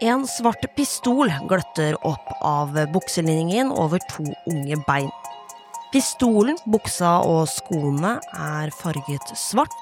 En svart pistol gløtter opp av bukselinningen over to unge bein. Pistolen, buksa og skoene farget svart.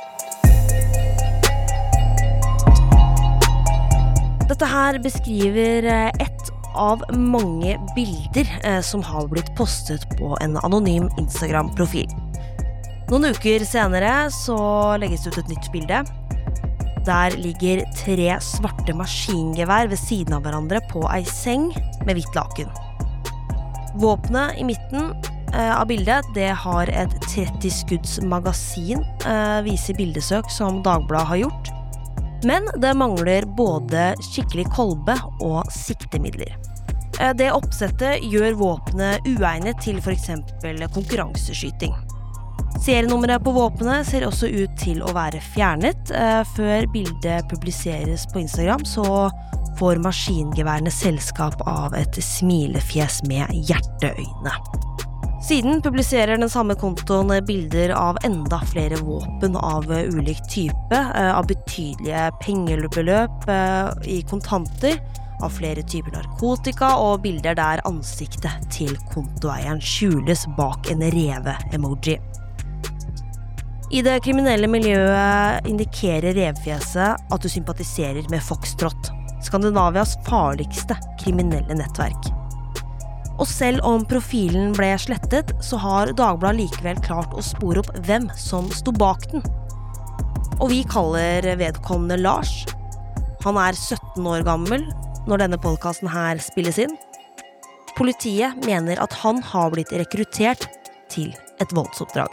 Dette her beskriver ett av mange bilder som har blitt postet på en anonym Instagram-profil. Noen uker senere så legges det ut et nytt bilde. Der ligger 3 svarte maskingevær ved siden av hverandre på ei seng med hvitt laken. Våpenet i midten av bildet, det har et 30-skudds magasin, viser bildesøk som Dagbladet har gjort. Men det mangler både skikkelig kolbe og siktemidler. Det oppsettet gjør våpenet uegnet til for eksempel konkurranseskyting. Serienummeret på våpenet ser også ut til å være fjernet. Før bildet publiseres på Instagram, så får maskingeværene selskap av et smilefjes med hjerteøyne. Siden publiserer den samme kontoen bilder av enda flere våpen av ulik type, av betydelige pengebeløp i kontanter, av flere typer narkotika og bilder der ansiktet til kontoeieren skjules bak en reve-emoji. I det kriminelle miljøet indikerer revfjeset at du sympatiserer med Foxtrot, Skandinavias farligste kriminelle nettverk. Og selv om profilen ble slettet, så har Dagbladet likevel klart å spore opp hvem som sto bak den. Og vi kaller vedkommende Lars. Han 17 år gammel når denne podcasten her spilles inn. Politiet mener at han har blitt rekruttert til et voldsoppdrag.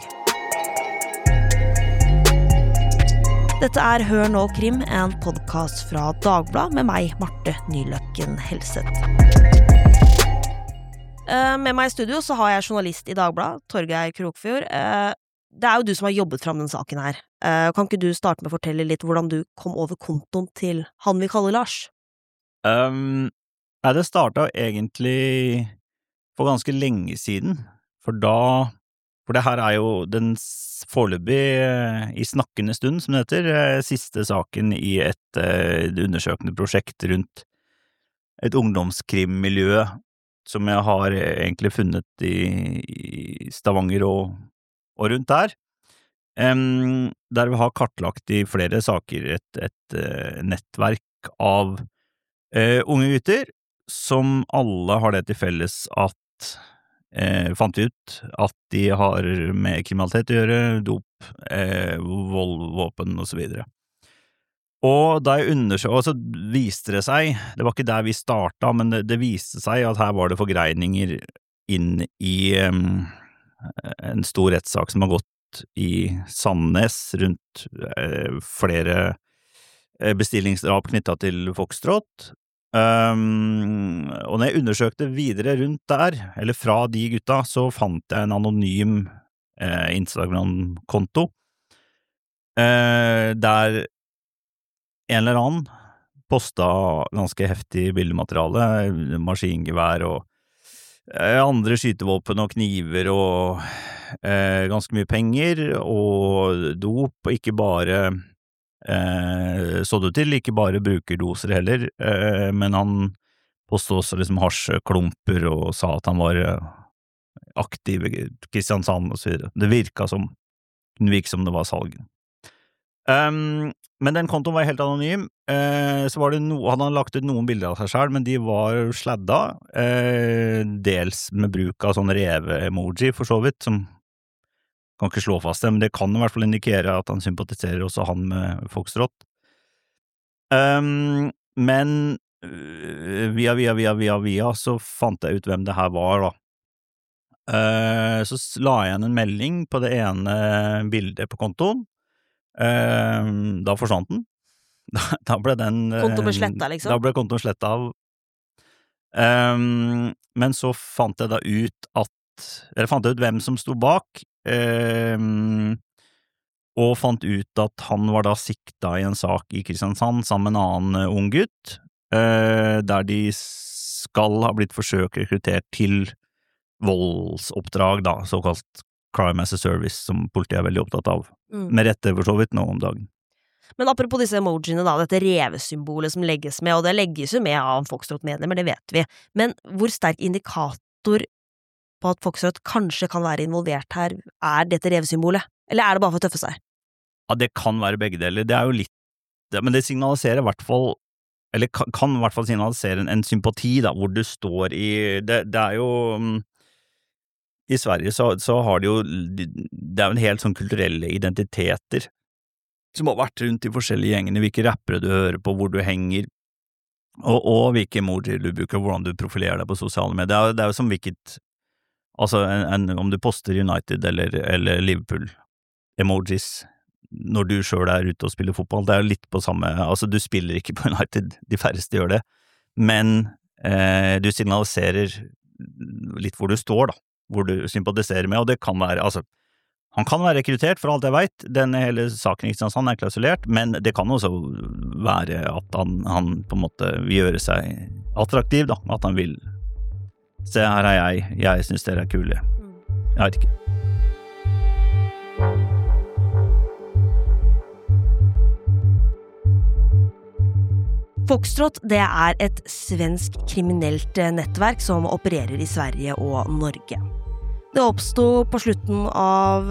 Dette Hør nå krim, en podcast fra Dagbladet med meg, Marte Nyløkken Helseth. Med meg i studio så har jeg journalist i Dagbladet, Torgeir Krokfjord. Det jo du som har jobbet fram den saken her. Kan ikke du starte med å fortelle litt hvordan du kom over kontoen til han vi kaller Lars? Det startet egentlig for ganske lenge siden, for det her jo den foreløpig i snakkende stund, som det heter, siste saken i et undersøkende prosjekt rundt et ungdomskrimmiljø som jeg har egentlig funnet i Stavanger og rundt der. Der vi har kartlagt i flere saker et nettverk av unge gutter som alle har det til felles at fant vi ut at de har med kriminalitet å gjøre, dop, vold, våpen og så videre. Og da jeg undersøkte, så viste det seg, det var ikke der vi startet, men det viste seg at her var det forgreininger inn i en stor rettssak som har gått i Sandnes rundt flere bestillingsdrap knyttet til Foxtrot. Og når jeg undersøkte videre rundt der, eller fra de gutta, så fant jeg en anonym Instagram-konto der en eller annen postet ganske heftig bildemateriale, maskingevær og andre skytevåpen og kniver og ganske mye penger og dop, og ikke bare så du til, ikke bare brukerdoser heller, men han påstod også liksom hasjklumper og sa at han var aktiv i Kristiansand og så videre. Det virket som det var salg. Men den kontoen var helt anonym, så var det hadde han lagt ut noen bilder av seg selv, men de var sladda, dels med bruk av sånn reve-emoji for så vidt, som kan ikke slå fast det, men det kan i hvert fall indikere at han sympatiserer også han med Foxtrot. Men via så fant jeg ut hvem det her var da. Så la jeg igjen en melding på det ene bildet på kontoen. Da forsvant den. Da ble den Kontoen ble slettet, liksom? Da ble kontoen slettet av. Men så fant jeg da ut hvem som sto bak, og fant ut at han var da sikta i en sak i Kristiansand sammen med en annen ung gutt, der de skal ha blitt forsøkt rekruttert til voldsoppdrag da, såkalt crime as a service, som politiet veldig opptatt av, med rette for så vidt nå om dagen. Men apropos disse emojiene da, dette revesymbolet som legges med, og det legges jo med av Foxtrot-medlemmer, det vet vi, men hvor sterk indikator på at Foxtrot kanskje kan være involvert her, dette revesymbolet? Eller det bare for å tøffe seg? Ja, det kan være begge deler. Det jo litt, men det signaliserer i hvert fall, eller kan i hvert fall signalisere en sympati da, hvor du står i, det jo, i Sverige så har det jo, det jo en helt sånn kulturelle identiteter som har vært rundt i forskjellige gjengene, hvilke rappere du hører på, hvor du henger, og hvilke emojier du bruker, hvordan du profilerer deg på sosiale medier. Det jo som hvilket, altså om du poster United eller Liverpool emojis når du selv ute og spiller fotball, det jo litt på samme, altså du spiller ikke på United, de færreste gjør det, men du signaliserer litt hvor du står da, hvor du sympatiserer med, og det kan være, altså han kan være rekruttert, for alt jeg vet, denne hele saken ikke sant, han klausulert, men det kan også være at han på en måte vil gjøre seg attraktiv da, at han vil se her jeg synes dere kule, jeg vet ikke. Foxtrot, det et svensk kriminelt nettverk som opererer i Sverige og Norge. Det oppstod på slutten av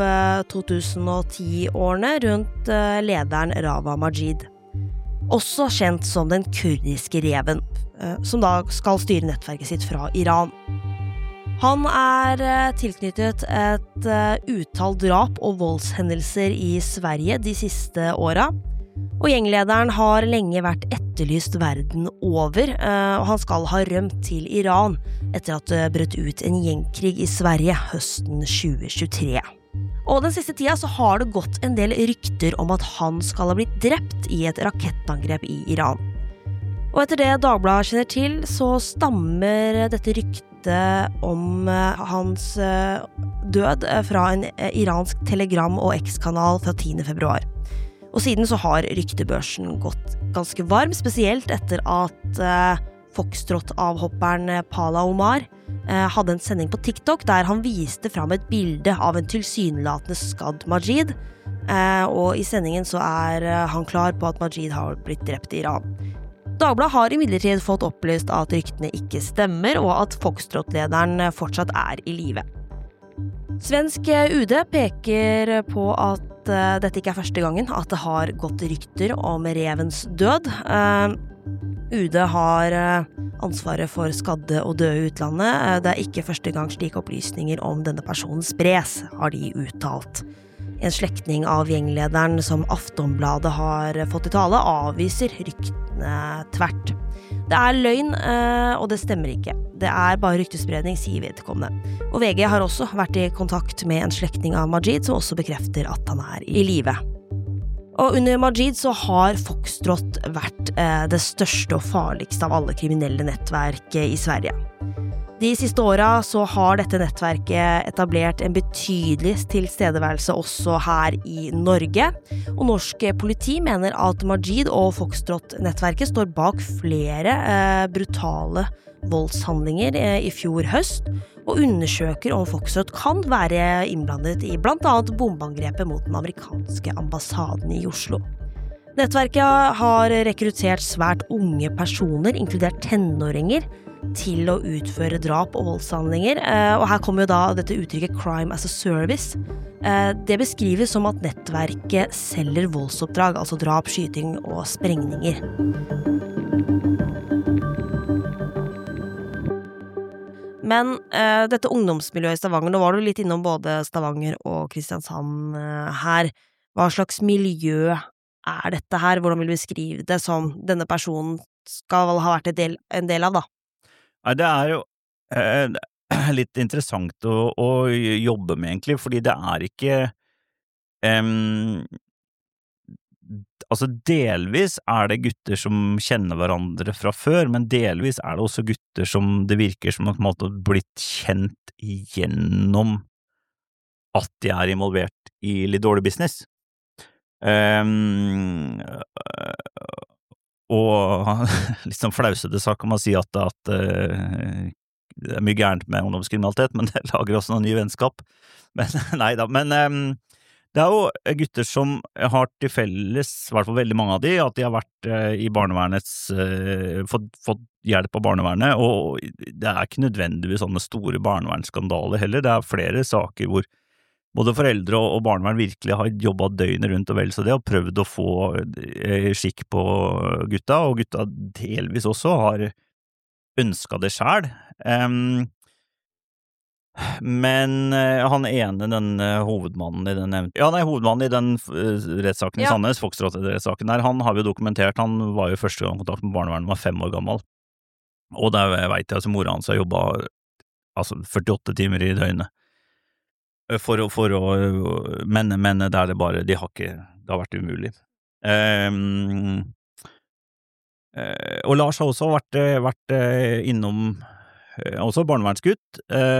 2010-årene rundt lederen Rawa Majid, også kjent som den kurdiske reven, som da skal styre nettverket sitt fra Iran. Han tilknyttet et utall drap og voldshendelser i Sverige de siste årene, og gjenglederen har lenge vært etterlyst verden over, og han skal ha rømt til Iran etter at det brøt ut en gjengkrig i Sverige høsten 2023. Og den siste tida så har det gått en del rykter om at han skal ha blitt drept i et rakettangrep i Iran. Og etter det Dagbladet kjenner til, så stammer dette ryktet om hans død fra en iransk telegram- og X-kanal fra 10. februar. Og siden så har ryktebørsen gått ganske varm, spesielt etter at Foxtrot-avhopperen Pala Omar hadde en sending på TikTok der han viste fram et bilde av en tilsynelatende skadd Majid, og i sendingen så han klar på at Majid har blitt drept i Iran. Dagbladet har imidlertid fått opplyst at ryktene ikke stemmer, og at Foxtrot-lederen fortsatt i live. Svensk UD peker på at dette ikke første gangen at det har gått rykter om revens død. UD har ansvaret for skadde og døde i utlandet. Det ikke første gang slike opplysninger om denne personen spres, har de uttalt. En slektning av gjenglederen som Aftonbladet har fått i tale avviser ryktene tvert. Det løgn, og det stemmer ikke. Det bare ryktespredning, sier vedkommende. Og VG har også vært i kontakt med en slektning av Majid, som også bekrefter at han i live. Og under Majid så har Foxtrot vært det største og farligste av alle kriminelle nettverk i Sverige. De siste årene så har dette nettverket etablert en betydelig tilstedeværelse også her i Norge, og norsk politi mener at Majid og Foxtrot-nettverket står bak flere brutale voldshandlinger i fjor høst, og undersøker om Foxtrot kan være innblandet i blant annet bombeangrepet mot den amerikanske ambassaden i Oslo. Nettverket har rekruttert svært unge personer, inkludert tenåringer, til å utføre drap og voldshandlinger, og her kommer jo da dette uttrykket crime as a service. Det beskrives som at nettverket selger voldsoppdrag, altså drap, skyting og sprengninger. Men dette ungdomsmiljøet i Stavanger, nå var du litt innom både Stavanger og Kristiansand her. Hva slags miljø dette her? Hvordan vil du beskrive det som denne personen skal ha vært en del av da? Nei, det jo litt interessant å jobbe med egentlig, fordi det ikke altså delvis det gutter som kjenner hverandre fra før, men delvis det også gutter som det virker som på en måte blitt kjent gjennom at de involvert i litt dårlig business. Og litt sånn flausete sak kan man si at det mye gærent med ungdomskriminalitet, men det lager også noen nye vennskap. Men nei da, men Det jo gutter som har til felles, I hvert fall veldig mange av de, at de har vært I barnevernets, fått hjelp av barnevernet, og det ikke nødvendigvis sånne store barnevernsskandaler heller, det flere saker hvor både foreldre og barnevern virkelig har jobbet døgnet rundt og vel så det, og prøvd å få skikk på gutta, og gutta delvis også har ønsket det selv. Men han ene, den hovedmannen I den hovedmannen I den rettssaken I Sandnes, Foxtrot-rettssaken der, han har jo dokumentert, han var jo første gang I kontakt med barnevernet, var 5 år gammel, og der vet jeg, altså mora hans har jobbet altså 48 timer I døgnet, men der det bare, det har vært umulig. Og Lars har også vært innom også barnevernsgutt,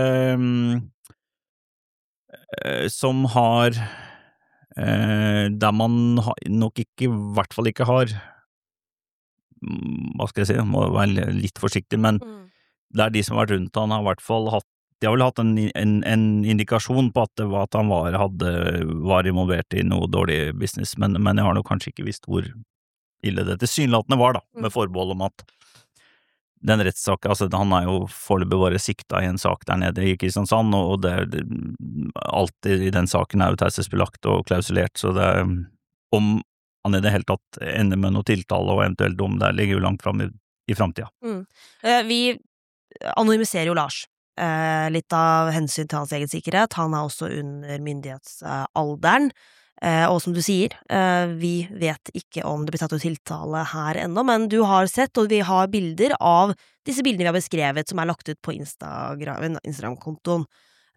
som har, der man nok ikke, I hvert fall ikke har, hva skal jeg si, må være litt forsiktig, men det de som har vært rundt han har I hvert fall hatt, de har vel hatt en indikasjon på at det var at han var involvert I noe dårlig business, men jeg har nok kanskje ikke visst hvor ille det tilsynelatende var da, med forbehold om at den rettssaken, altså han jo foreløpig bare sikta I en sak der nede I Kristiansand, og alltid I den saken jo taushetsbelagt og klausulert, så det om han I det hele tatt ender med noe tiltale og eventuelt dom, det ligger jo langt frem I fremtiden. Vi anonymiserer jo Lars, litt av hensyn til hans egen sikkerhet, han også under myndighetsalderen, og som du sier, vi vet ikke om det blir tatt ut tiltale her ennå, men du har sett, og vi har bilder av disse bildene vi har beskrevet, som lagt ut på Instagram-kontoen.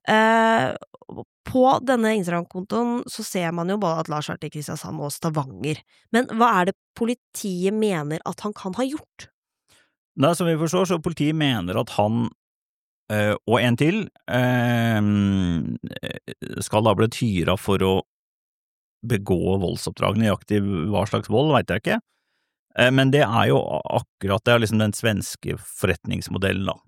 På denne Instagram-kontoen så ser man jo både at Lars har vært I Kristiansand og Stavanger, men hva det politiet mener at han kan ha gjort? Nei, som vi forstår, så politiet mener at han og en til skal da bli hyret for å begå voldsoppdrag, nøyaktig hva slags vold, vet jeg ikke. Men det jo akkurat, det liksom den svenske forretningsmodellen da,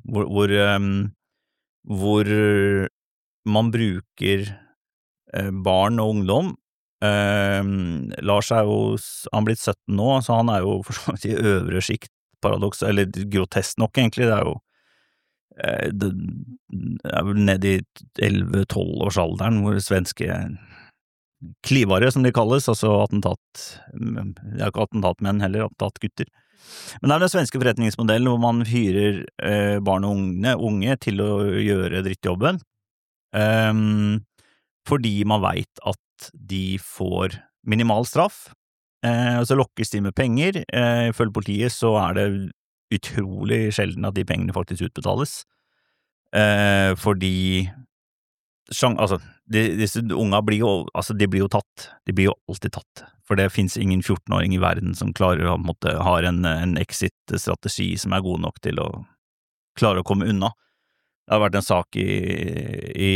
hvor man bruker barn og ungdom. Lars jo, han blitt 17 nå, så han jo for så vidt I øvre skikt, paradoks, eller grotesk nok egentlig, det jo det vel ned I 11-12 års alderen, hvor svenske klivare, som de kalles, altså attentat, ikke attentatmenn heller, attentatgutter. Men det den svenske forretningsmodellen hvor man hyrer barn og unge til å gjøre drittjobben, fordi man vet at de får minimal straff, og så lokkes de med penger. Ifølge politiet så det utrolig sjelden at de pengene faktisk utbetales, fordi altså, disse unga blir jo, altså de blir jo alltid tatt, for det finnes ingen 14-åring I verden som klarer å har en exit-strategi som god nok til å klare å komme unna. Det har vært en sak I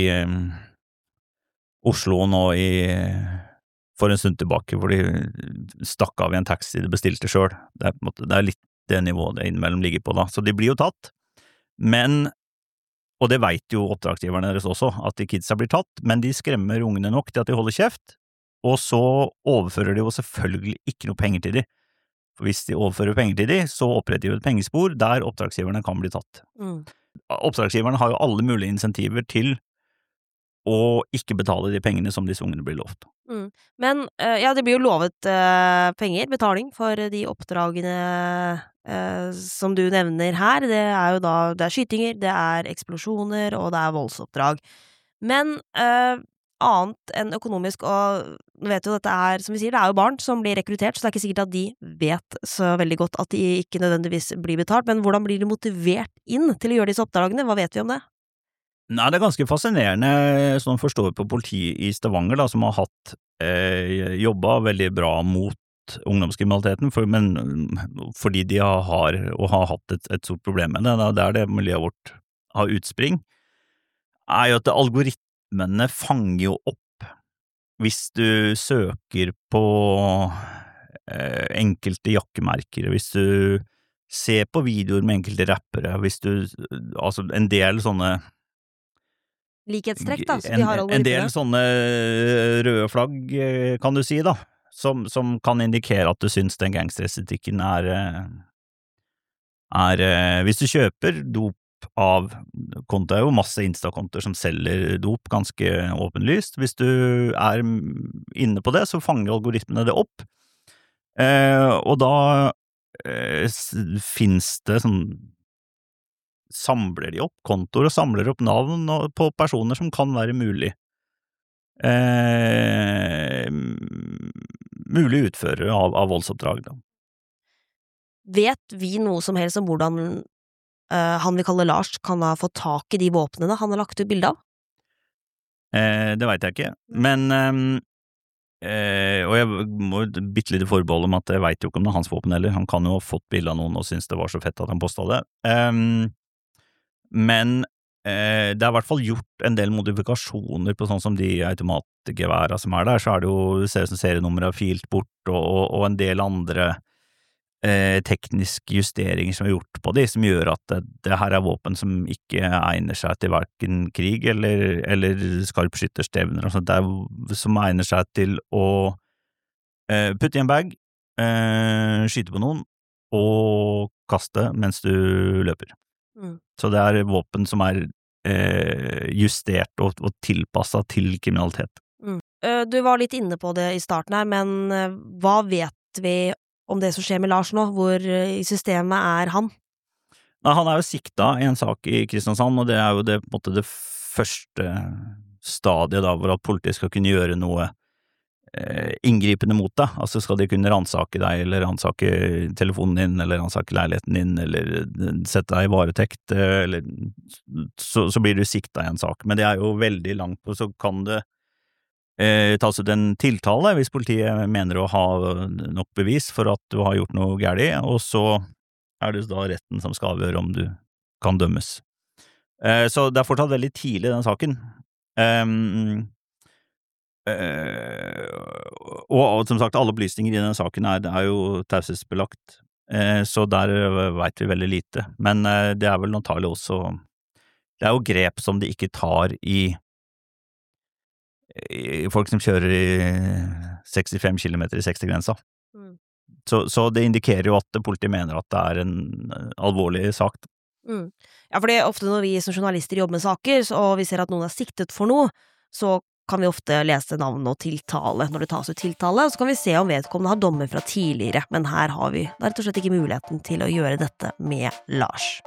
Oslo nå for en stund tilbake, hvor de stakk av I en taxi de bestilte selv. Det litt det nivået det innimellom ligger på da, så de blir jo tatt, men og det vet jo oppdragsgiverne deres også, at de kidsa blir tatt, men de skremmer ungene nok til at de holder kjeft, og så overfører de jo selvfølgelig ikke noe penger til de. For hvis de overfører penger til de, så oppretter de et pengespor der oppdragsgiverne kan bli tatt. Oppdragsgiverne har jo alle mulige insentiver til å ikke betale de pengene som disse ungene blir lovt. Men ja, det blir jo lovet penger, betaling for de oppdragene som du nevner her. Det jo da, det skytinger, det eksplosjoner, og det voldsoppdrag. Men annet enn økonomisk, og du vet jo dette som vi sier, det jo barn som blir rekruttert, så det ikke sikkert at de vet så veldig godt at de ikke nødvendigvis blir betalt, men hvordan blir de motivert inn til å gjøre disse oppdragene? Hva vet vi om det? Nei, det ganske fascinerende, som forstår på politiet I Stavanger, da, som har hatt jobbet veldig bra mot ungdomskriminaliteten, fordi de har hatt et stort problem med det. Det det miljøet vårt har utspring, jo at algoritmene fanger jo opp hvis du søker på enkelte jakkemerker, hvis du ser på videoer med enkelte rappere, hvis du, altså en del sånne likhetstrekk da, som de har en del sånne røde flagg, kan du si da, som kan indikere at du synes den gangsterestetikken hvis du kjøper dop av konto, det jo masse Insta-kontoer som selger dop ganske åpenlyst. Hvis du inne på det, så fanger algoritmene det opp, og da finnes det sånn, samler de opp kontoer og samler opp navn på personer som kan være mulig utførere av voldsoppdrag da. Vet vi noe som helst om hvordan han vi kaller Lars kan ha fått tak i de våpnene han har lagt ut bilde av? Det vet jeg ikke, men og jeg må bittelite forbeholde om at jeg vet jo ikke om det er hans våpen heller, han kan jo ha fått bilde av noen og synes det var så fett at han postet det, men det er i hvert fall gjort en del modifikasjoner på sånn som de automatgeværa som der, så det jo, det ser ut som serienummer har filt bort og en del andre tekniske justeringer som gjort på de, som gjør at det her våpen som ikke egner seg til hverken krig eller skarpskytterstevner, altså det som egner seg til å putte i en bag, skyte på noen og kaste mens du løper. Så det våpen som justert og tilpasset til kriminalitet. Du var litt inne på det i starten her, men hva vet vi om det som skjer med Lars nå, hvor i systemet han? Han jo sikta i en sak i Kristiansand, og det jo det, på en måte, det første stadiet da, hvor at politiet skal kunne gjøre noe inngripende mot deg, altså skal de kunne ransake deg, eller ransake telefonen din, eller ransake leiligheten din, eller sette deg i varetekt, eller så blir du sikta i en sak, men det jo veldig langt, og så kan det tas ut en tiltale hvis politiet mener å ha nok bevis for at du har gjort noe gærlig, og så det da retten som skal avgjøre om du kan dømmes. Så det fortsatt veldig tidlig den saken. Og som sagt, alle opplysninger i denne saken jo taushetsbelagt, så der vet vi veldig lite. Men det vel antagelig også, det jo grep som de ikke tar i folk som kjører i 65 kilometer i 60-grensa. Så det indikerer jo at politiet mener at det en alvorlig sak. Ja, for det ofte når vi som journalister jobber med saker, og vi ser at noen siktet for noe, så kan vi ofte lese navn og tiltale når det tas ut tiltale, og så kan vi se om vedkommende har dommer fra tidligere, men her har vi rett og slett ikke muligheten til å gjøre dette med Lars.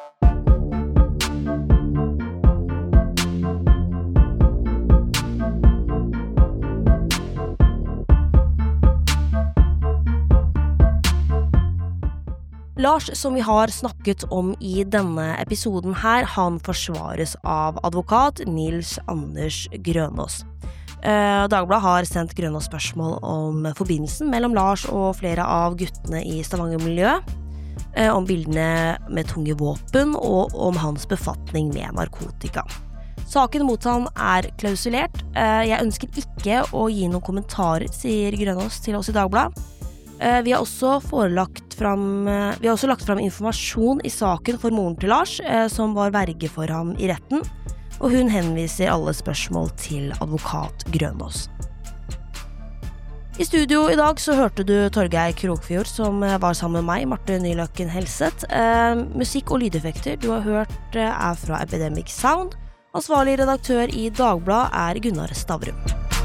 Lars, som vi har snakket om i denne episoden her, han forsvares av advokat Nils Anders Grønås. Dagbladet har sendt Grønås spørsmål om forbindelsen mellom Lars og flere av guttene i Stavanger-miljøet, om bildene med tunge våpen og om hans befatning med narkotika. Saken mot han klausulert. Jeg ønsker ikke å gi noen kommentarer, sier Grønås til oss i Dagbladet. Vi har også lagt fram informasjon i saken for moren til Lars, som var verge for ham i retten, og hun henviser alle spørsmål til advokat Grønås. I studio i dag så hørte du Torgeir Krokfjord, som var sammen med meg, Marte Nyløkken Helseth. Musikk og lydeffekter du har hørt fra Epidemic Sound. Ansvarlig redaktør i Dagbladet Gunnar Stavrum.